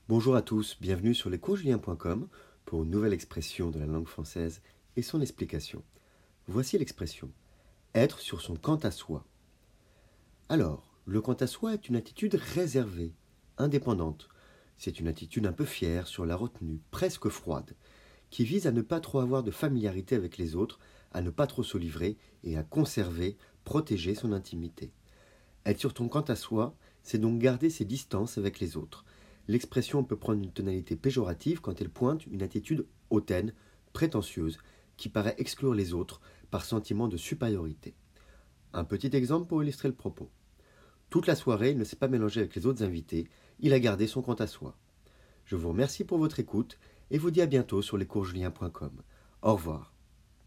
Bonjour à tous, bienvenue sur lescoursjulien.com pour une nouvelle expression de la langue française et son explication. Voici l'expression « être sur son quant à soi ». Alors, le quant à soi est une attitude réservée, indépendante. C'est une attitude un peu fière, sur la retenue, presque froide, qui vise à ne pas trop avoir de familiarité avec les autres, à ne pas trop se livrer et à conserver, protéger son intimité. Être sur ton quant à soi, c'est donc garder ses distances avec les autres. L'expression peut prendre une tonalité péjorative quand elle pointe une attitude hautaine, prétentieuse, qui paraît exclure les autres par sentiment de supériorité. Un petit exemple pour illustrer le propos. Toute la soirée, il ne s'est pas mélangé avec les autres invités, il a gardé son quant à soi. Je vous remercie pour votre écoute et vous dis à bientôt sur lescoursjulien.com. Au revoir.